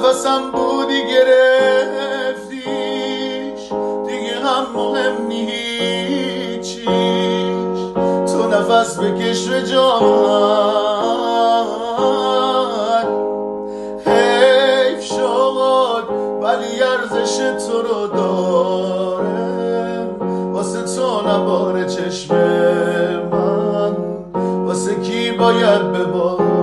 نفسم بودی گرفتیش، دیگه هم مهم نیچیش. تو نفس بکش به جان، حیف شد ولی ارزش تو رو داره. واسه تو نباره چشم من، واسه کی باید بباره.